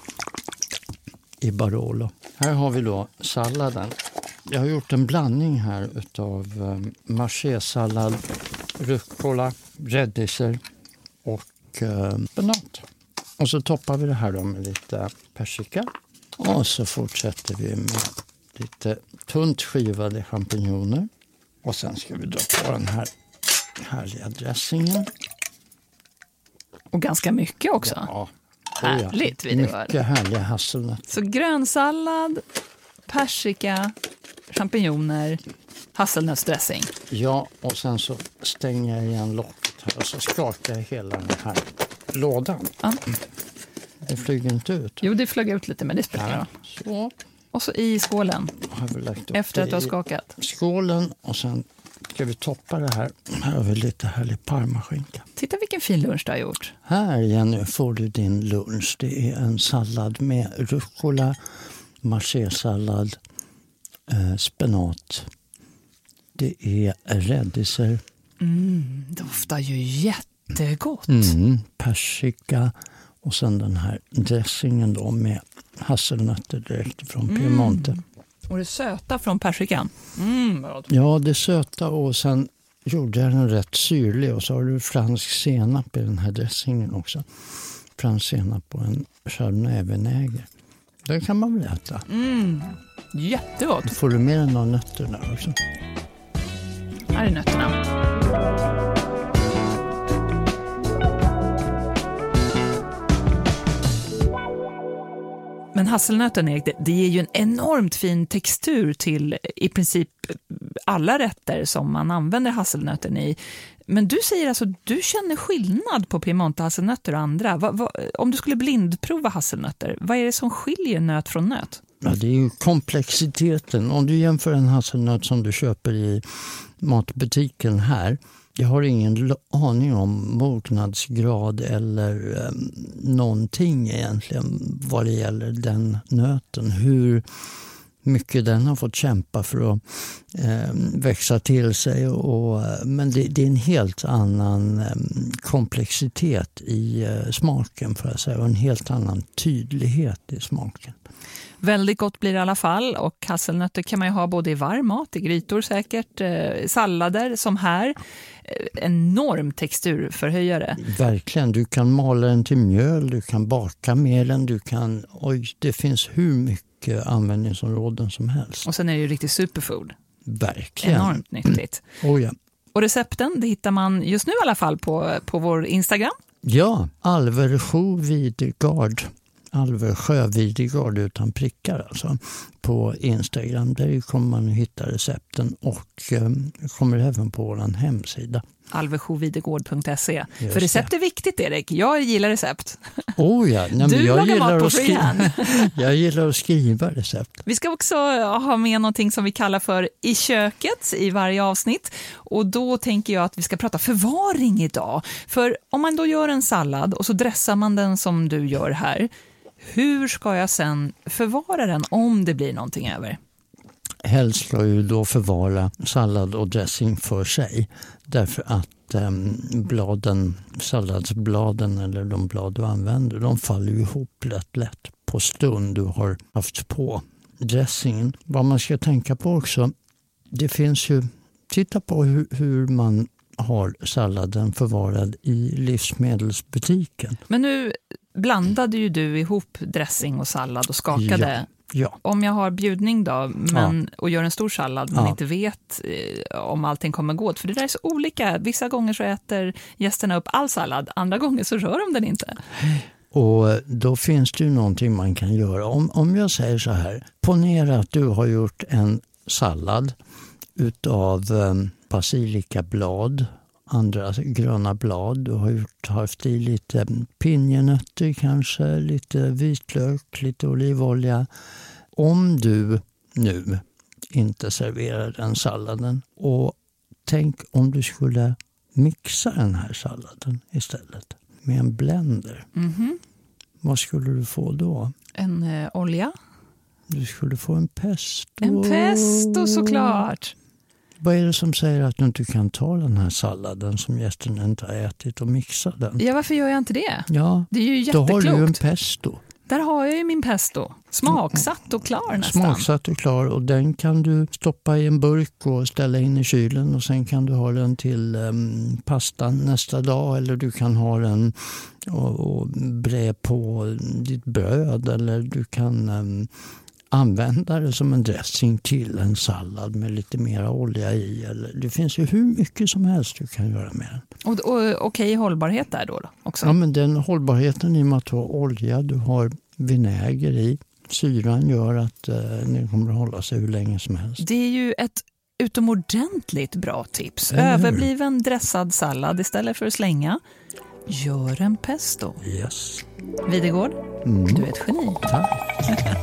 S1: i Barolo. Här har vi då salladen. Jag har gjort en blandning här utav eh, machésallad, rucola, rädisor och eh, spenat. Och så toppar vi det här då med lite persika. Och så fortsätter vi med lite tunt skivade champinjoner. Och sen ska vi dra på den här härliga dressingen.
S2: Och ganska mycket också.
S1: Ja,
S2: Härligt, vill det vara.
S1: mycket härliga hasselnötter.
S2: Så grönsallad, persika, champinjoner, hasselnötsdressing.
S1: Ja, och sen så stänger jag igen locket här och så skakar jag hela den här lådan.
S2: Ja.
S1: Det flyger inte ut.
S2: Jo, det flög ut lite, men det spelar ingen roll.
S1: Så
S2: Och så i skålen,
S1: har vi lagt upp
S2: efter att du har
S1: det
S2: skakat.
S1: i skålen och sen ska vi toppa det här. Här har vi lite härlig parmaskinka.
S2: Titta vilken fin lunch du har gjort.
S1: Här, Jenny, får du din lunch. Det är en sallad med rucola, machésallad, eh, spenat. Det är rädisor,
S2: Mm, doftar ju jättegott.
S1: mm, persika och sen den här dressingen då med hasselnötter direkt från Piemonte.
S2: Och det söta från persikan. Mm, vad gott.
S1: Ja, det söta och sen gjorde jag den rätt syrlig och så har du fransk senap i den här dressingen också. Fransk senap och en chardonnay-vinäger. Det kan man väl äta.
S2: Mm, jättegott.
S1: Får du med den av nötter där också?
S2: Här är nötterna. Men hasselnöten, Erik, det, det ger ju en enormt fin textur till i princip alla rätter som man använder hasselnöten i. Men du säger alltså att du känner skillnad på Piemonte hasselnötter och andra. Va, va, om du skulle blindprova hasselnötter, vad är det som skiljer nöt från nöt?
S1: Ja, det är ju komplexiteten. Om du jämför en hasselnöt som du köper i matbutiken här. Jag har ingen aning om mognadsgrad eller eh, någonting egentligen vad det gäller den nöten. Hur mycket den har fått kämpa för att eh, växa till sig. Och, men det, det är en helt annan eh, komplexitet i eh, smaken för att säga, och en helt annan tydlighet i smaken.
S2: Väldigt gott blir det i alla fall, och hasselnötter kan man ju ha både i varm mat, i grytor säkert, eh, sallader som här. Eh, enorm texturförhöjare.
S1: Verkligen, du kan mala den till mjöl, du kan baka med den, du kan, oj, det finns hur mycket användningsområden som helst.
S2: Och sen är det ju riktigt superfood.
S1: Verkligen.
S2: Enormt nyttigt.
S1: Oh, ja.
S2: Och recepten, det hittar man just nu i alla fall på, på vår Instagram.
S1: Ja, Alversjö Videgard. Alversjö Videgard utan prickar alltså, på Instagram. Där kommer man att hitta recepten och eh, kommer även på vår hemsida.
S2: alversjovidegård punkt se.
S1: Just
S2: För recept är viktigt, Erik. Jag gillar recept.
S1: Oh ja, nej,
S2: Du
S1: men jag
S2: lagar
S1: gillar
S2: mat på
S1: att skriva.
S2: freehand.
S1: Jag gillar att skriva recept.
S2: Vi ska också ha med någonting som vi kallar för i köket i varje avsnitt. Och då tänker jag att vi ska prata förvaring idag. För om man då gör en sallad och så dressar man den som du gör här. Hur ska jag sen förvara den om det blir någonting över?
S1: Helst ska ju då förvara sallad och dressing för sig. Därför att eh, bladen, salladsbladen eller de blad du använder, de faller ju ihop lätt lätt på stund du har haft på dressingen. Vad man ska tänka på också, det finns ju, titta på hur, hur man har salladen förvarad i livsmedelsbutiken.
S2: Men nu blandade ju du ihop dressing och sallad och skakade.
S1: Ja.
S2: Om jag har bjudning då men,
S1: Ja.
S2: och gör en stor sallad men
S1: Ja.
S2: inte vet eh, om allting kommer gå åt. För det där är så olika. Vissa gånger så äter gästerna upp all sallad, andra gånger så rör de den inte.
S1: Och då finns det ju någonting man kan göra. Om, om jag säger så här, ponera att du har gjort en sallad utav eh, basilikablad, andra gröna blad. Du har gjort, haft i lite pinjenötter kanske, lite vitlök, lite olivolja. Om du nu inte serverar den salladen och tänk om du skulle mixa den här salladen istället med en blender.
S2: Mm-hmm.
S1: Vad skulle du få då?
S2: En eh, olja.
S1: Du skulle få en pesto.
S2: En pesto såklart.
S1: Vad är det som säger att du inte kan ta den här salladen som gästen inte har ätit och mixa den?
S2: Ja, varför gör jag inte det?
S1: Ja,
S2: Det är ju
S1: då
S2: jätteklokt.
S1: har du ju en pesto.
S2: Där har jag ju min pesto. Smaksatt och klar nästan.
S1: Smaksatt och klar, och den kan du stoppa i en burk och ställa in i kylen och sen kan du ha den till um, pastan nästa dag, eller du kan ha den och, och bre på ditt bröd, eller du kan um, använda det som en dressing till en sallad med lite mer olja i. Eller, det finns ju hur mycket som helst du kan göra med den.
S2: Och, och okej hållbarhet där då, då också?
S1: Ja, men den hållbarheten i och med att du har olja, du har vinäger i. Syran gör att eh, den kommer att hålla sig hur länge som helst.
S2: Det är ju ett utomordentligt bra tips.
S1: Eller hur?
S2: Överbliven dressad sallad istället för att slänga. Gör en pesto.
S1: Yes.
S2: Videgård,
S1: Mm.
S2: du är ett geni.
S1: Tack.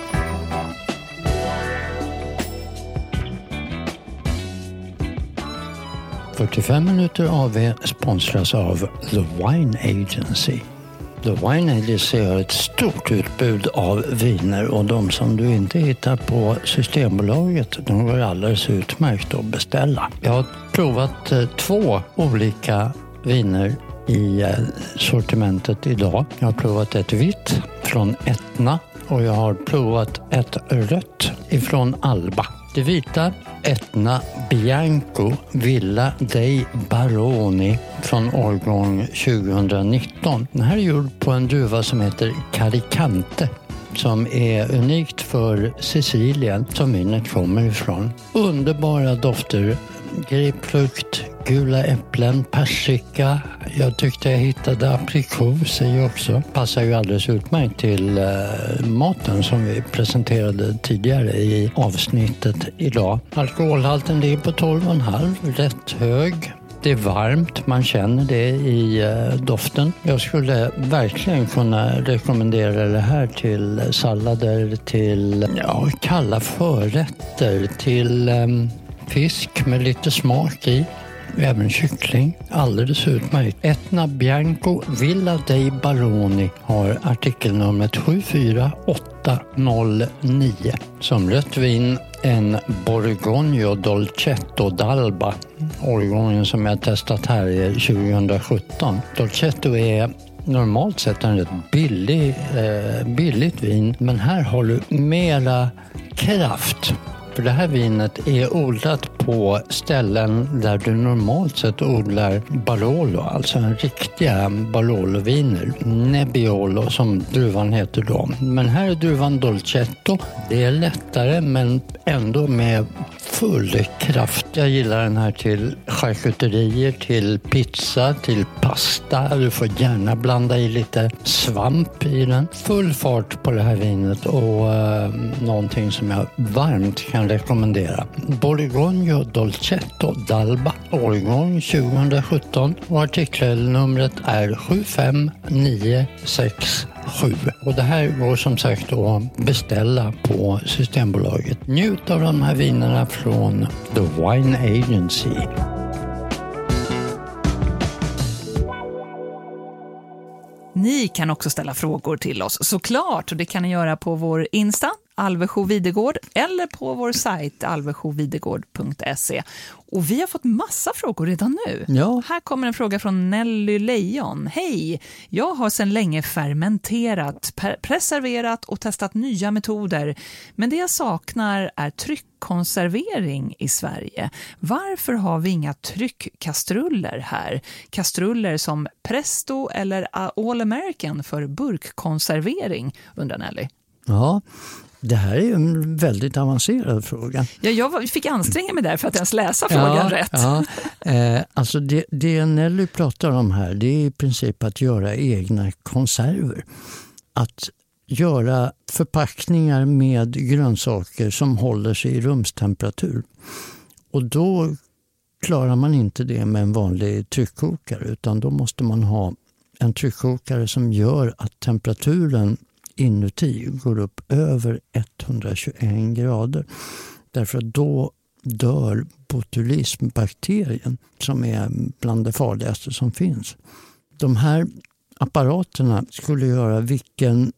S1: fyrtiofem minuter A V sponsras av The Wine Agency. The Wine Agency har ett stort utbud av viner, och de som du inte hittar på Systembolaget, de går alldeles utmärkt att beställa. Jag har provat eh, två olika viner i eh, sortimentet idag. Jag har provat ett vitt från Etna och jag har provat ett rött ifrån Alba. Det vita, Etna Bianco Villa dei Baroni från årgång tjugonitton. Den här är gjord på en druva som heter Caricante, som är unikt för Sicilien, som vinet kommer ifrån. Underbara dofter, grapefrukt, gula äpplen, persika. Jag tyckte jag hittade aprikos i också. Passar ju alldeles utmärkt till eh, maten som vi presenterade tidigare i avsnittet idag. Alkoholhalten ligger på tolv komma fem, rätt hög. Det är varmt, man känner det i eh, doften. Jag skulle verkligen kunna rekommendera det här till sallader, till ja, kalla förrätter, till eh, fisk med lite smak i. Även kyckling. Alldeles utmärkt. Etna Bianco Villa dei Baroni har artikelnumret sju fyra åtta noll nio. Som rött vin en Borgogno Dolcetto d'Alba. Årgången som jag testat här är tjugosjutton. Dolcetto är normalt sett en rätt billig, eh, billigt vin, men här har du mera kraft. För det här vinet är odlat på ställen där du normalt sett odlar Barolo, alltså en riktiga Barolo-viner. Nebbiolo som druvan heter då. Men här är druvan Dolcetto. Det är lättare men ändå med full kraft. Jag gillar den här till charkuterier, till pizza, till pasta. Du får gärna blanda i lite svamp i den. Full fart på det här vinet och eh, någonting som jag varmt kan rekommendera. Borgogno Dolcetto d'Alba, årgång tjugosjutton, och artikelnumret är sju fem nio sex sju. Och det här går som sagt att beställa på Systembolaget. Njut av de här vinerna från The Wine Agency.
S2: Ni kan också ställa frågor till oss såklart, och det kan ni göra på vår Insta, Alvesjö Videgård, eller på vår sajt alvesjövidegård punkt se. Och vi har fått massa frågor redan nu.
S1: Ja.
S2: Här kommer en fråga från Nelly Lejon. Hej, jag har sedan länge fermenterat, preserverat och testat nya metoder. Men det jag saknar är tryckkonservering i Sverige. Varför har vi inga tryckkastruller här? Kastruller som Presto eller All American för burkkonservering, undrar Nelly.
S1: Ja, Det här är en väldigt avancerad fråga.
S2: Ja, jag fick anstränga mig där för att ens läsa frågan
S1: ja,
S2: rätt.
S1: Ja. Eh, alltså det, det Nelly pratar om här, det är i princip att göra egna konserver. Att göra förpackningar med grönsaker som håller sig i rumstemperatur. Och då klarar man inte det med en vanlig tryckkokare, utan då måste man ha en tryckkokare som gör att temperaturen inuti går upp över etthundratjugoen grader. Därför att då dör botulismbakterien som är bland det farligaste som finns. De här apparaterna skulle göra vilken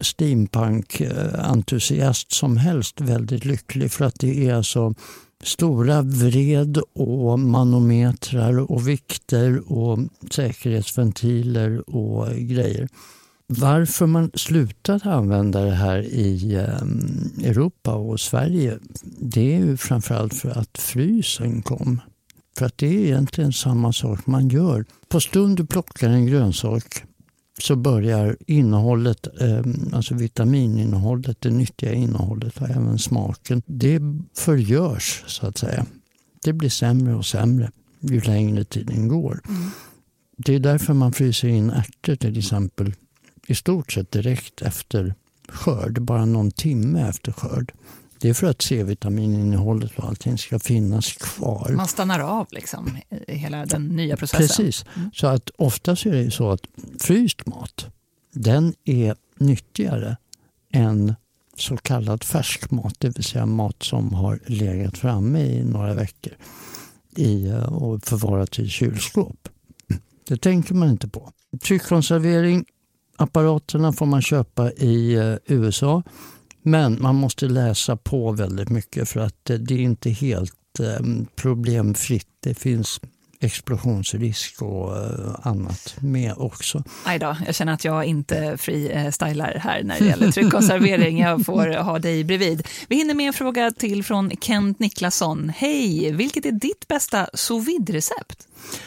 S1: steampunk-entusiast som helst väldigt lycklig, för att det är alltså stora vred och manometrar och vikter och säkerhetsventiler och grejer. Varför man slutade använda det här i Europa och Sverige, det är ju framförallt för att frysen kom. För att det är egentligen samma sak man gör. På stund du plockar en grönsak så börjar innehållet, alltså vitamininnehållet, det nyttiga innehållet och även smaken, det förgörs så att säga. Det blir sämre och sämre ju längre tiden går. Mm. Det är därför man fryser in ärtor till exempel i stort sett direkt efter skörd, bara någon timme efter skörd. Det är för att C-vitamininnehållet och allting ska finnas kvar.
S2: Man stannar av liksom i hela den nya processen.
S1: Precis, mm. Så att oftast är det så att fryst mat, den är nyttigare än så kallad färsk mat, det vill säga mat som har legat framme i några veckor i, och förvarat i kylskåp. Det tänker man inte på. Tryckkonservering, apparaterna får man köpa i U S A. Men man måste läsa på väldigt mycket för att det är inte helt problemfritt. Det finns explosionsrisk och annat med också.
S2: Aj då, jag känner att jag inte freestylar här när det gäller tryckkonservering. Jag får ha dig bredvid. Vi hinner med en fråga till från Kent Niklasson. Hej, vilket är ditt bästa sous vide-recept?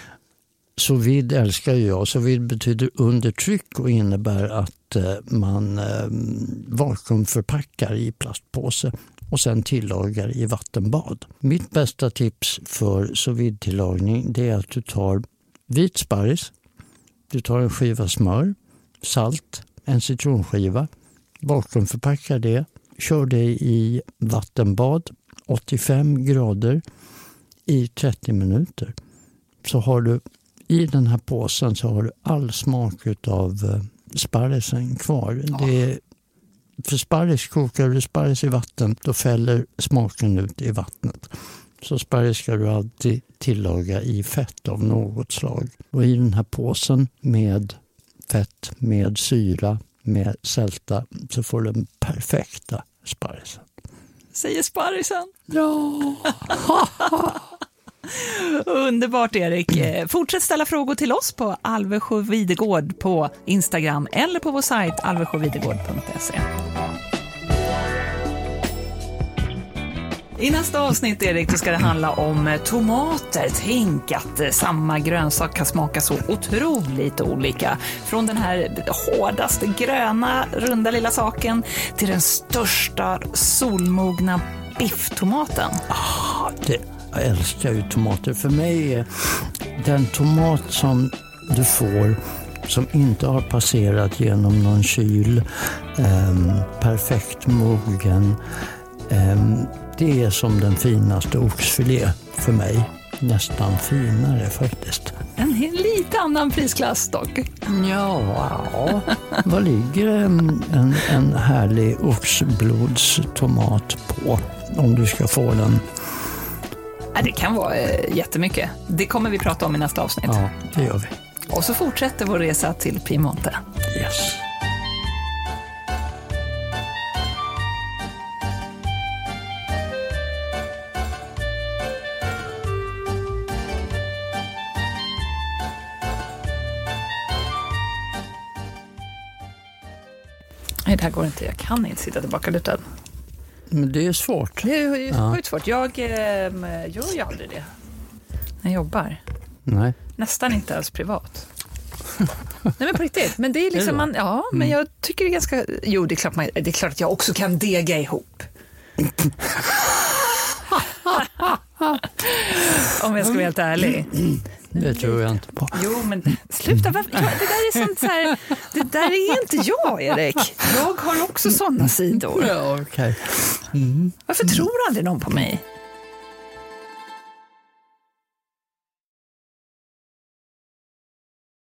S1: Sous vide älskar jag. Sous vide betyder under tryck och innebär att man vakuumförpackar i plastpåse och sen tillagar i vattenbad. Mitt bästa tips för sous vide-tillagning, det är att du tar vit sparris, du tar en skiva smör, salt, en citronskiva, vakuumförpackar det, kör det i vattenbad åttiofem grader i trettio minuter. Så har du i den här påsen så har du all smak av sparrisen kvar. Ja. Det är, för sparris, kokar du sparris i vatten, då fäller smaken ut i vattnet. Så sparris ska du alltid tillaga i fett av något slag. Och i den här påsen med fett, med syra, med sälta, så får du den perfekta sparrisen.
S2: Säger sparrisen?
S1: Ja!
S2: Underbart, Erik. Fortsätt ställa frågor till oss på Alvesjö Videgård på Instagram eller på vår sajt alvesjövidegård punkt se. I nästa avsnitt, Erik, då ska det handla om tomater. Tänk att samma grönsak kan smaka så otroligt olika. Från den här hårdaste gröna, runda lilla saken till den största solmogna bifftomaten.
S1: Ah, det Jag älskar ju tomater. För mig är den tomat som du får som inte har passerat genom någon kyl, eh, perfekt mogen, eh, det är som den finaste oxfilé för mig. Nästan finare faktiskt.
S2: En lite annan prisklass dock.
S1: Ja, vad ligger en, en, en härlig oxblodstomat på om du ska få den?
S2: Det kan vara jättemycket. Det kommer vi prata om i nästa avsnitt.
S1: Ja, det gör vi.
S2: Och så fortsätter vår resa till Piemonte.
S1: Yes.
S2: Nej, det här går inte. Jag kan inte sitta tillbaka lutad.
S1: Men det är svårt.
S2: Det är ju
S1: ja.
S2: sjukt svårt. Jag eh, gör ju aldrig det när jag jobbar.
S1: Nej.
S2: Nästan inte ens privat. Nej, men på riktigt. Men det är liksom, man, ja, men
S1: Mm.
S2: jag tycker det är ganska, jo det är klart, man, det är klart att jag också kan dega ihop. Om jag ska vara helt ärlig.
S1: Det tror jag inte på.
S2: Jo, men sluta. Varför? Ja, det där är sånt så här, det där är inte jag, Erik. Jag har också sådana sidor.
S1: Ja, okej. Mm.
S2: Varför tror aldrig någon på mig?